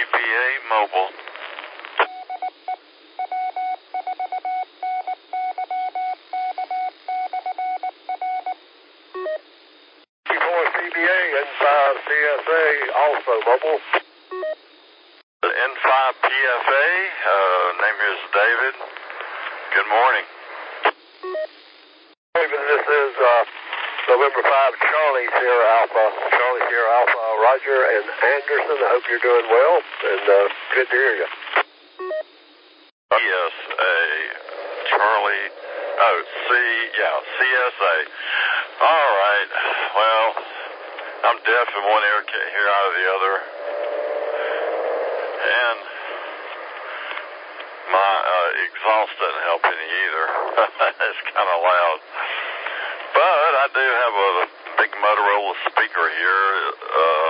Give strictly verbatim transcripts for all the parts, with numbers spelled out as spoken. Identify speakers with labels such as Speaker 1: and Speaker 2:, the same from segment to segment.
Speaker 1: P A Mobile.
Speaker 2: Before C B A, N five C S A, also mobile.
Speaker 1: N five P F A, uh, name here is David. Good morning.
Speaker 2: David, this is uh, November fifth, Charlie Sierra Alpha. Charlie Sierra Alpha, Roger and Anderson. I hope you're doing well, and uh, good to hear you.
Speaker 1: C S A, Charlie, oh, C, yeah, C S A. All right, well, I'm deaf in one ear, can't hear out of the other. And my uh, exhaust doesn't help any either. It's kind of loud. But I do have a big Motorola speaker here. Uh,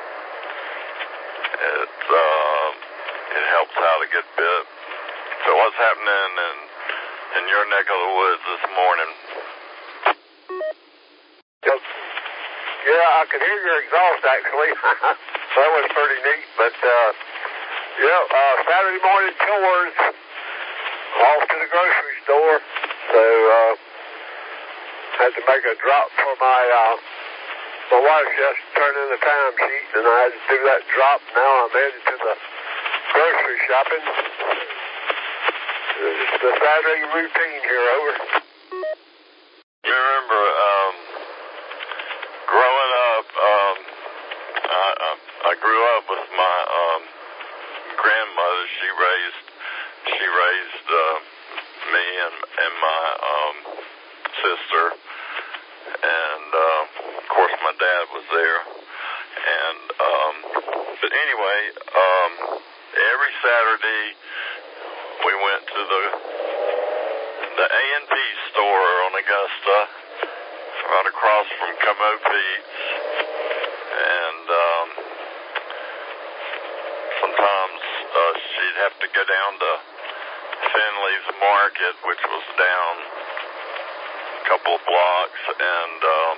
Speaker 1: it, uh, it helps out a good bit. So what's happening in, in your neck of the woods this morning?
Speaker 2: Yep. Yeah, I could hear your exhaust, actually. That was pretty neat, but... Uh, Yeah, uh, Saturday morning chores, off to the grocery store, so, uh, had to make a drop for my, uh, my wife just turned in the time sheet, and I had to do that drop. Now I'm headed to the grocery shopping. It's the Saturday routine here, over.
Speaker 1: You remember, um, growing up, um, I, I, I grew up with my, um, grandmother. She raised, she raised, uh, me and, and my, um, sister, and, uh, of course my dad was there, and, um, but anyway, um, every Saturday we went to the, the A and P store on Augusta, right across from Como Pete's, and, um, sometimes uh, she'd have to go down to Finley's Market, which was down a couple of blocks, and um,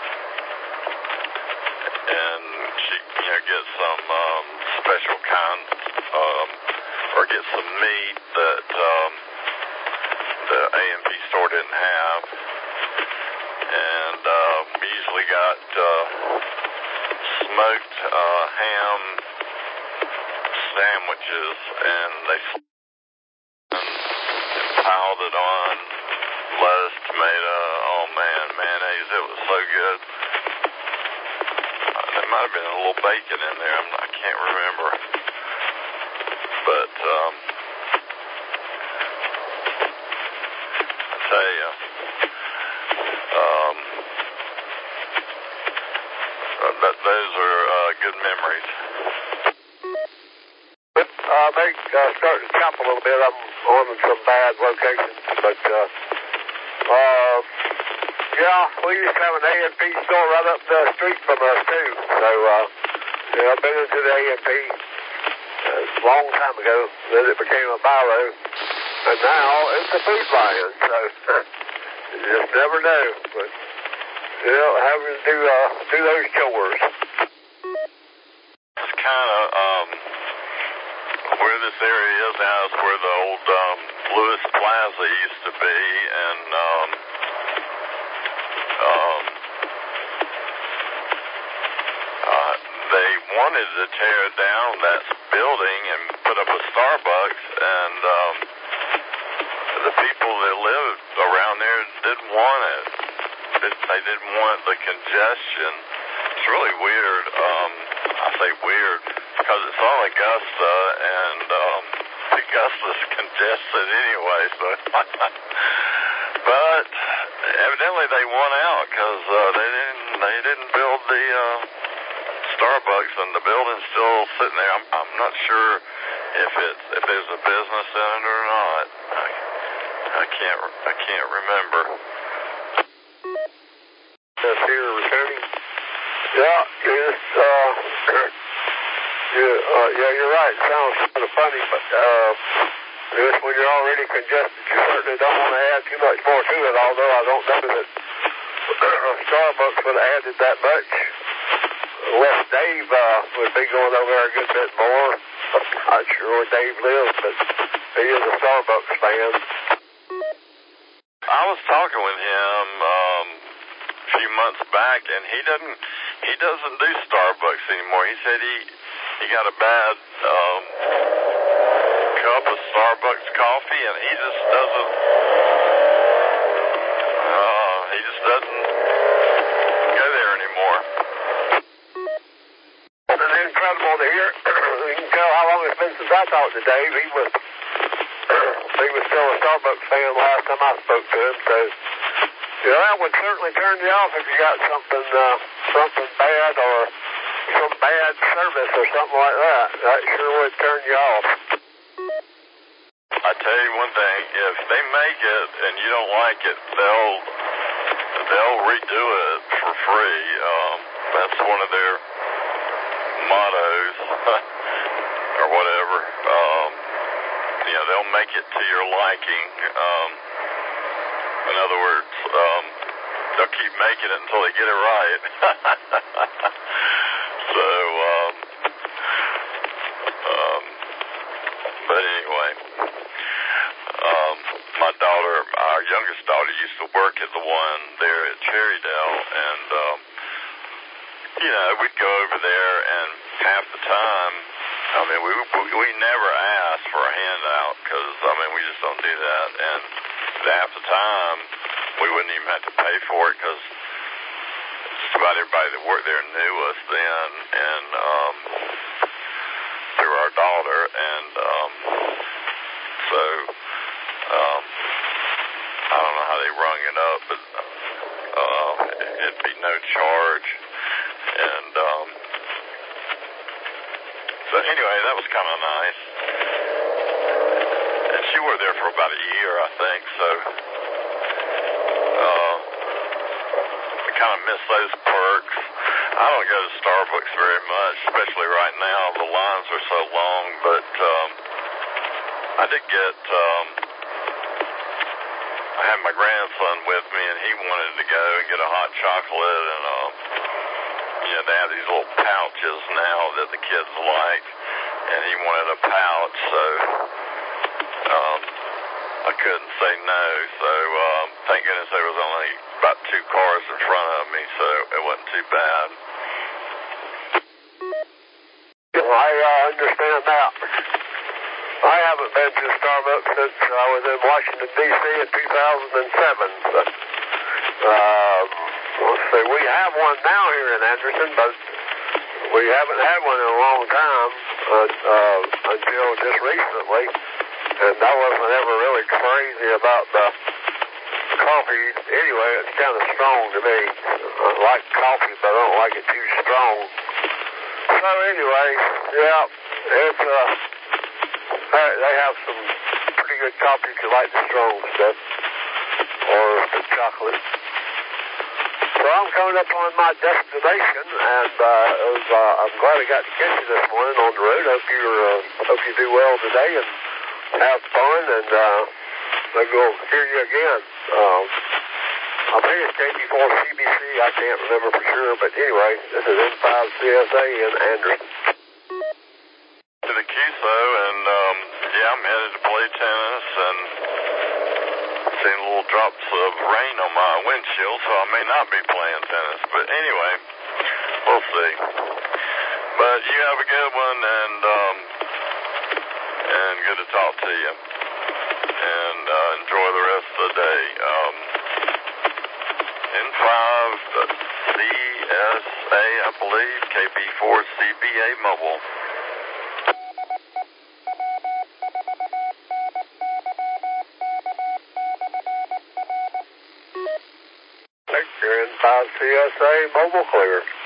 Speaker 1: and she, you know, get some um, special kind, um, or get some meat that um, the A and P store didn't have, and uh, we usually got uh, smoked uh, ham sandwiches, and they and piled it on lettuce, tomato, oh man, mayonnaise. It was so good. Uh, there might have been a little bacon in there. I'm, I can't remember. But um, I tell you, um, uh, that, those are uh, good memories.
Speaker 2: Uh, make, uh, starting to chop a little bit. I'm on some bad locations, but, uh, uh, yeah, we used to have an A and P store right up the street from us, too. So, uh, yeah, I've been into the A and P uh, a long time ago. Then it became a Biro, and now it's a Food Lion, so you just never know. But, you know, having to do, uh, do those chores.
Speaker 1: It's kind of, um, where this area is now is where the old um, Lewis Plaza used to be, and um, um, uh, they wanted to tear down that building and put up a Starbucks, and um, the people that lived around there didn't want it. They didn't want the congestion. It's really weird. Um, I say weird because it's on Augusta, and um, Augusta's congested anyway. So, but evidently they won out because uh, they didn't they didn't build the uh, Starbucks, and the building's still sitting there. I'm, I'm not sure if it's if there's a business in it or not. I, I can't I can't remember.
Speaker 2: That's here returning. Yeah, it's, uh, yeah, uh, yeah, you're right. It sounds kind of funny, but, uh, just when you're already congested, you certainly don't want to add too much more to it, although I don't know that Starbucks would have added that much. Unless Dave, uh, would be going over there a good bit more. Not sure where Dave lives, but he is a Starbucks fan.
Speaker 1: I was talking with him um, a few months back, and he doesn't he doesn't do Starbucks anymore. He said he he got a bad um, cup of Starbucks coffee, and he just doesn't uh, he just doesn't go there anymore.
Speaker 2: It's incredible to hear. You can tell how long it's been since I talked to Dave. He was he was still a Starbucks fan last time I spoke to him. So, you know, that would certainly turn you off if you got something uh, something bad or some bad service or something like that. That sure would turn you off.
Speaker 1: I tell you one thing: if they make it and you don't like it, they'll they'll redo it for free. Um, that's one of their mottos or whatever. Um, you know, they'll make it to your liking. Um, in other words, um, they'll keep making it until they get it right. so, um, um, but anyway, um, my daughter, our youngest daughter, used to work at the one there at Cherrydale, and um, you know, we'd go over there, and half the time, I mean, we we never asked for a handout because, I mean, we just don't do that. And half the time, we wouldn't even have to pay for it because just about everybody that worked there knew us then, and um, through our daughter. And um, so, um, I don't know how they rung it up, but uh, it'd be no charge. And um, so anyway, that was kind of nice. And she worked there for about a year, I think. So uh, I kind of miss those perks. I don't go to Starbucks very much, especially right now. The lines are so long. But um, I did get. Um, I had my grandson with me, and he wanted to go and get a hot chocolate and. Uh, You know, they have these little pouches now that the kids like, and he wanted a pouch, so um, I couldn't say no. So um, thank goodness there was only about two cars in front of me, so it wasn't too bad.
Speaker 2: I uh, understand that. I haven't been to Starbucks since I was in Washington, D C in two thousand seven. So, um, let's see, we have one now here in Anderson, but we haven't had one in a long time uh, uh, until just recently. And I wasn't ever really crazy about the coffee. Anyway, it's kind of strong to me. I like coffee, but I don't like it too strong. So anyway, yeah, it's uh, they have some pretty good coffee if you like the strong stuff or the chocolate. So I'm coming up on my destination, and uh, it was, uh, I'm glad I got to catch you this morning on the road. Hope you uh, hope you do well today and have fun, and uh, maybe we'll hear you again. Um, I think it's K B four C B C. I can't remember for sure, but anyway, this is N five C S A in Anderson.
Speaker 1: To the Q S O, and um, yeah, I'm headed to play tennis, and seen little drops of rain on my windshield, so I may not be playing tennis. But anyway, we'll see. But you have a good one, and um, and good to talk to you. And uh, enjoy the rest of the day. Um, N five C S A, I believe, K B four C B A Mobile.
Speaker 2: You're N five C S A Mobile Clear.